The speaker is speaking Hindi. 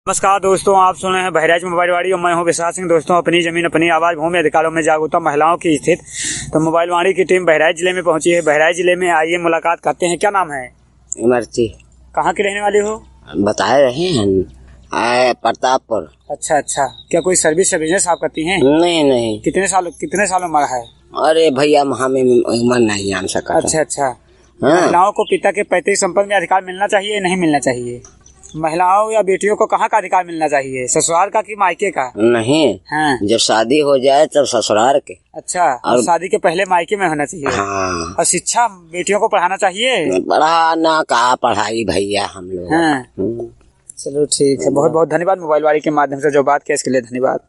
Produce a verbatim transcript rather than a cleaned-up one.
नमस्कार दोस्तों, आप सुन रहे हैं बहराइच मोबाइल वाड़ी और मैं हूं विशाल सिंह। दोस्तों, अपनी जमीन अपनी आवाज, भूमि अधिकारों में जागरूकता महिलाओं की स्थित तो मोबाइल वाड़ी की टीम बहराइच जिले में पहुंची है। बहराइच जिले में आइए मुलाकात करते हैं। क्या नाम है? इमरती। कहाँ की रहने वाली हो? बता रहे हैं प्रतापपुर। अच्छा अच्छा, क्या कोई सर्विस या बिजनेस आप करती हैं? नहीं नहीं। कितने साल कितने साल उम्र है? अरे भैया हमें उम्र नहीं जान सका। अच्छा अच्छा। हाँ। महिलाओं को पिता के पैतृक संपत्ति में अधिकार मिलना चाहिए नहीं मिलना चाहिए? महिलाओं या बेटियों को कहाँ का अधिकार मिलना चाहिए, ससुराल का कि मायके का? नहीं। हाँ। जब शादी हो जाए तब ससुराल के। अच्छा, और, और शादी के पहले मायके में होना चाहिए। हाँ। और शिक्षा बेटियों को पढ़ाना चाहिए? पढ़ाना कहा पढ़ाई भैया हम लोग। हाँ। चलो ठीक है, बहुत बहुत धन्यवाद। मोबाइल वाड़ी के माध्यम से जो बात किया इसके लिए धन्यवाद।